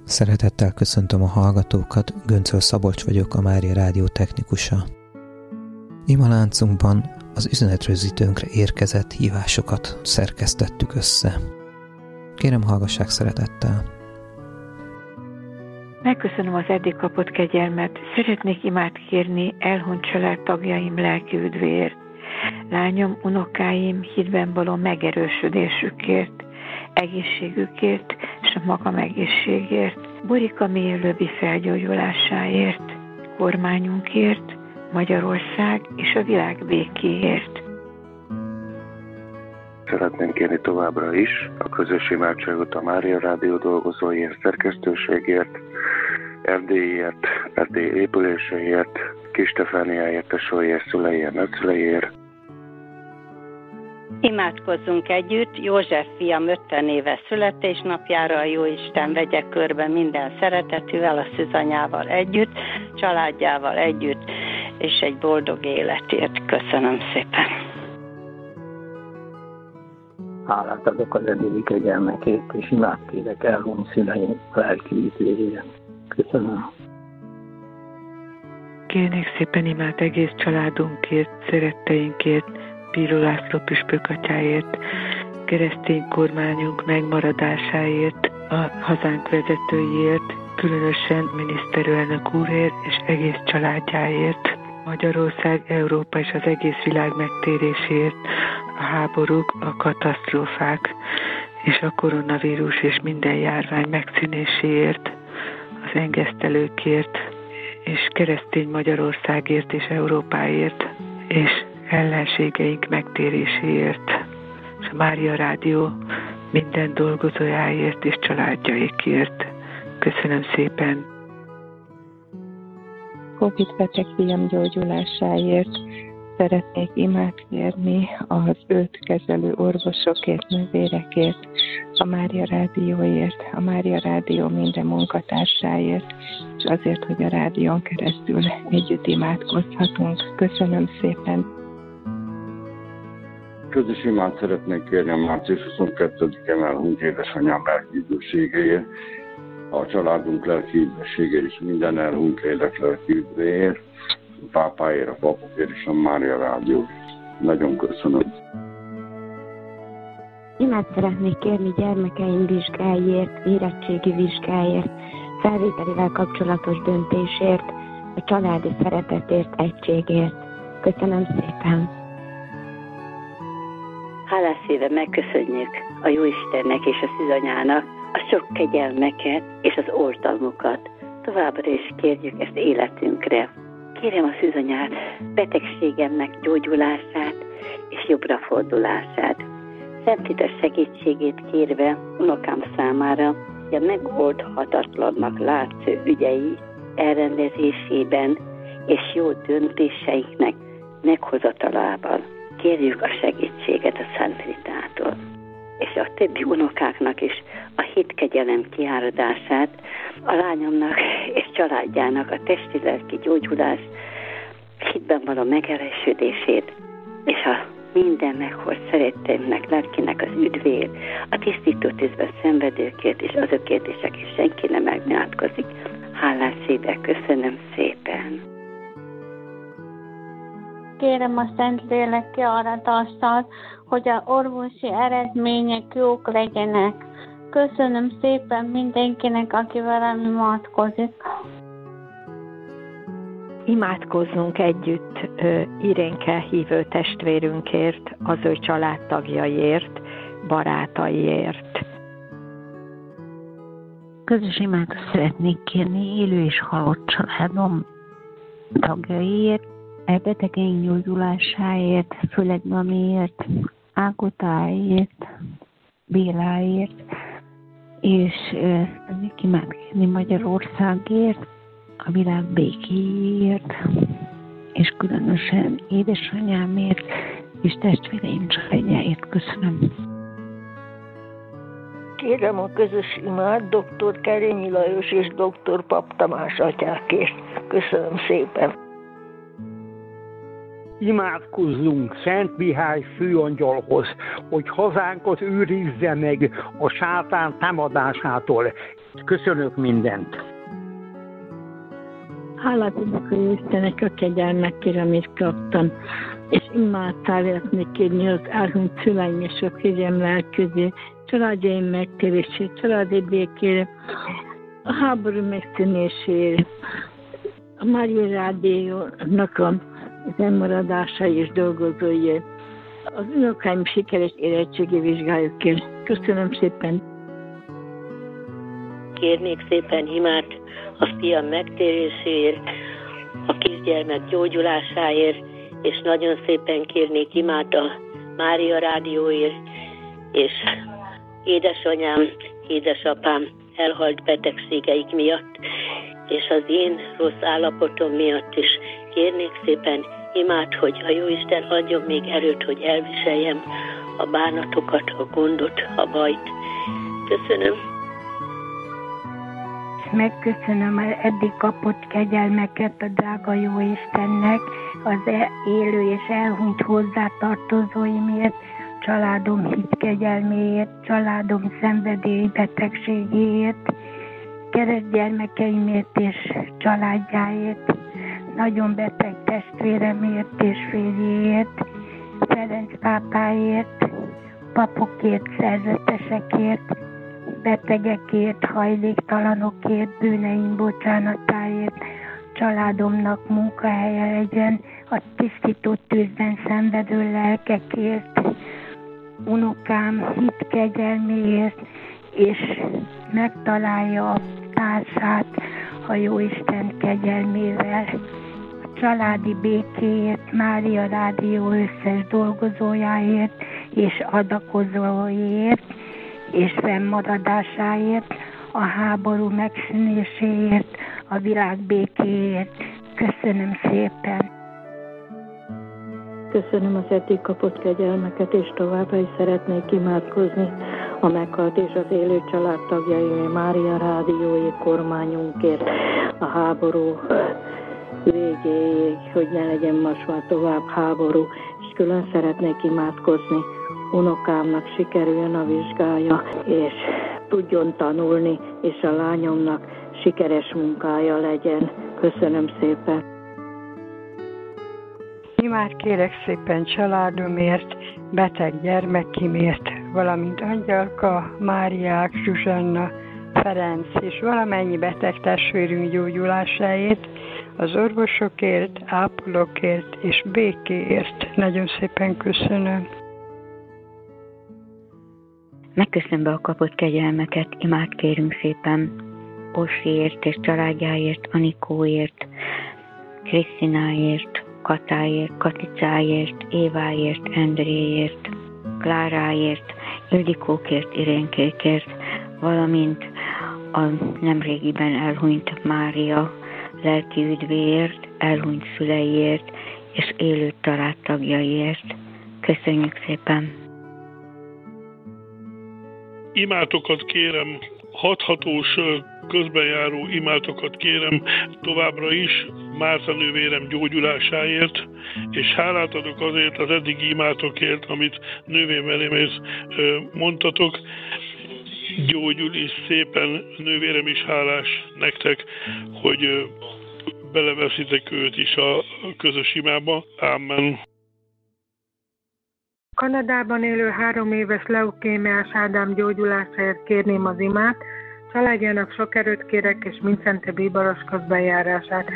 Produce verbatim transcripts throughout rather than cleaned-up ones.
Szeretettel köszöntöm a hallgatókat, Göncöl Szabolcs vagyok, a Mária Rádió technikusa. Ima láncunkban az üzenetrögzítőnkre érkezett hívásokat szerkesztettük össze. Kérem, hallgassák szeretettel! Megköszönöm az eddig kapott kegyelmet. Szeretnék imát kérni elhunyt család tagjaim lelki üdvéért, lányom, unokáim hitben való megerősödésükért, egészségükért és a magam egészségért, Borika mielőbbi felgyógyulásáért, kormányunkért, Magyarország és a világ békéért. Szeretném kérni továbbra is a közös imádságot a Mária Rádió dolgozóiért, szerkesztőségért, Erdélyért, Erdély épüléséért, Kis Stefániáért, tesóiért, szüleiért, nagyszüleiért. Imádkozzunk együtt, József fiam ötven éves születésnapjára, a Jóisten vegye körbe minden szeretetűvel, a szűzanyával együtt, családjával együtt, és egy boldog életért. Köszönöm szépen! Hálát adok az eddigi kegyelmekért, és imádkérek elhunyt szüleim lelki üdvéért. Köszönöm. Kérnék szépen imát egész családunkért, szeretteinkért, Bíró László püspök atyáért, keresztény kormányunk megmaradásáért, a hazánk vezetőiért, különösen miniszterelnök úrért és egész családjáért, Magyarország, Európa és az egész világ megtérésért, a háborúk, a katasztrófák és a koronavírus és minden járvány megszűnéséért, az engesztelőkért és keresztény Magyarországért és Európáért, és ellenségeink megtéréséért, és a Mária Rádió minden dolgozójáért és családjaikért. Köszönöm szépen! Covid beteg fiam gyógyulásáért szeretnék imát kérni az őt kezelő orvosokért, nővérekért, a Mária Rádióért, a Mária Rádió minden munkatársáért, és azért, hogy a rádión keresztül együtt imádkozhatunk. Köszönöm szépen! Közös imát szeretnék kérni a március huszonkettedikén elhunyt édesanyám lelki üdvösségéért, a családunk lelki üdvösségéért és minden elhunyt lélek lelki üdvéért, a pápáért, a papokért és a Mária Rádió. Nagyon köszönöm. Imát szeretnék kérni gyermekeim vizsgáért, érettségi vizsgáért, felvételével kapcsolatos döntésért, a családi szeretetért, egységért. Köszönöm szépen! Hálás szíve megköszönjük a Jóistennek és a szűzanyának a sok kegyelmeket és az oltalmukat. Továbbra is kérjük ezt életünkre. Kérem a szűzanyát betegségemnek gyógyulását és jobbra fordulását. Szent Ida segítségét kérve unokám számára, hogy a megoldhatatlannak látszó ügyei elrendezésében és jó döntéseiknek meghozatalában kérjük a segítséget a Szent Ritától. És a többi unokáknak is a hitkegyelem kiáradását, a lányomnak és családjának a testi-lelki gyógyulás, hitben való megerősödését, és a minden megholt szeretteimnek, lelkinek az üdvéért, a tisztító tűzben szenvedőkért és azokért is, aki senki nem megimádkozik. Hálás szívvel köszönöm szépen! Kérem a Szentlélek kiáradását, hogy a orvosi eredmények jók legyenek. Köszönöm szépen mindenkinek, aki velem imádkozik. Imádkozzunk együtt Irénke hívő testvérünkért, az ő családtagjaiért, barátaiért. Közös imát szeretnék kérni élő és halott családom tagjaiért, betegeink gyógyulásáért, főleg Namiért, Ágotáért, Béláért, és szeretnék imát kérni Magyarországért, a világ békéért, és különösen édesanyámért és testvéreim családjáért. Köszönöm. Kérem a közös imát doktor Kerényi Lajos és doktor Pap Tamás atyákért. Köszönöm szépen. imádkozzunk Szent Mihály főangyalhoz, hogy hazánkat őrizze meg a sátán támadásától. Köszönök mindent! Hálát adok a jó Istennek a kegyelmekért, amit kaptam, és imádtál szeretnék kérni az elhunyt szüleim és a férjem lelközé, családjaim megtérését, családi békére, a háború megszűnésére, a Mária Rádiónak a fennmaradása és dolgozói, az unokáim sikeres érettségi vizsgájukért. Köszönöm szépen! Kérnék szépen imát a fiam megtéréséért, a kisgyermek gyógyulásáért, és nagyon szépen kérnék imát a Mária Rádióért, és édesanyám, édesapám elhalt betegségeik miatt, és az én rossz állapotom miatt is kérnék szépen imát, hogy a Jóisten adjon még erőt, hogy elviseljem a bánatokat, a gondot, a bajt. Köszönöm. Megköszönöm az eddig kapott kegyelmeket a drága Jóistennek, az élő és elhunyt hozzátartozóimért, családom hitkegyelméért, családom szenvedélybetegségéért, keresztgyermekeimért és családjáért, nagyon beteg testvéremért és férjéért, Ferenc pápáért, papokért, szerzetesekért, betegekért, hajléktalanokért, bűneim bocsánatáért, családomnak munkahelye legyen, a tisztító tűzben szenvedő lelkekért, unokám hitkegyelméért, és megtalálja a társát a Jóisten kegyelmével. A családi békéért, Mária Rádió összes dolgozójáért és adakozóért, és fennmaradásáért, a háború megszűnéséért, a világ békéért. Köszönöm szépen! Köszönöm az eddig kapott kegyelmeket, és továbbra is szeretnék imádkozni a meghalt és az élő családtagjaiért, Mária Rádiói kormányunkért, a háború végéig, hogy ne legyen most már tovább háború, és külön szeretnék imádkozni unokámnak, sikerüljön a vizsgája, és tudjon tanulni, és a lányomnak sikeres munkája legyen. Köszönöm szépen! Imát kérek szépen családomért, beteg gyermekimért, valamint Angyalka, Máriák, Zsuzsanna, Ferenc és valamennyi beteg testvérünk gyógyulásáért, az orvosokért, ápolókért és békéért. Nagyon szépen köszönöm. Megköszönöm be a kapott kegyelmeket, imát kérünk szépen Orsiért és családjáért, Anikóért, Krisztináért, Katáért, Katicáért, Éváért, Endréért, Kláráért, Ildikókért, Irénkékért, valamint a nemrégiben elhunyt Mária lelki üdvéért, elhunyt szüleiért és élő családtagjaiért. Köszönjük szépen! Imátokat kérem, hathatós közbenjáró imátokat kérem továbbra is Márta nővérem gyógyulásáért, és hálát adok azért az eddigi imátokért, amit nővéremért mondtatok. Gyógyul is szépen, nővérem is hálás nektek, hogy beleveszitek őt is a közös imába. Amen. Kanadában élő három éves leukémiás Ádám gyógyulásáért kérném az imát, családjának sok erőt kérek, és mindszente bíboros közbenjárását.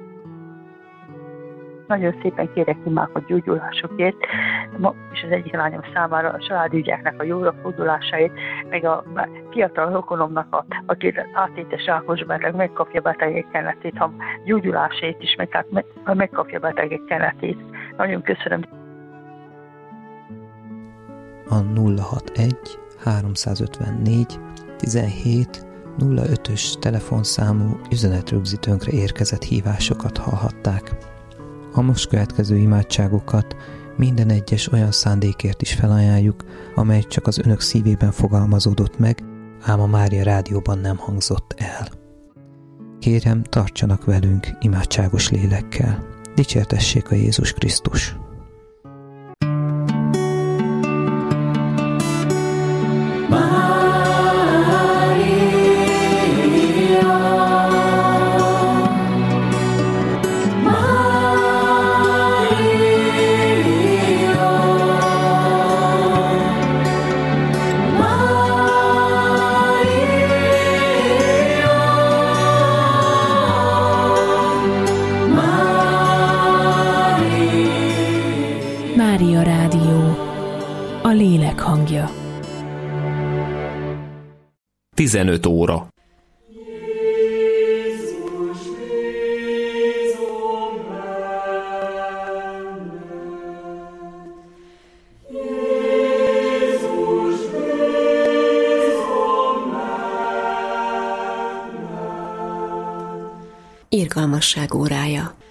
Nagyon szépen kérek imákat gyógyulásokért, és az egyik lányom számára a családügyeknek a jóra fordulásáért, meg a fiatal rokonomnak, a, aki átétes rákos beteg, megkapja betegek kenetét, ha gyógyulásért is, meg, hát megkapja betegek kenetét. Nagyon köszönöm. A nulla hatvanegy háromszázötvennégy tizenhét nulla ötös telefonszámú üzenetrögzítőnkre érkezett hívásokat hallhatták. A most következő imádságokat minden egyes olyan szándékért is felajánljuk, amely csak az önök szívében fogalmazódott meg, ám a Mária Rádióban nem hangzott el. Kérem, tartsanak velünk imádságos lélekkel. Dicsértessék a Jézus Krisztus! Mária Rádió, a lélek hangja. tizenöt óra. Irgalmasság órája.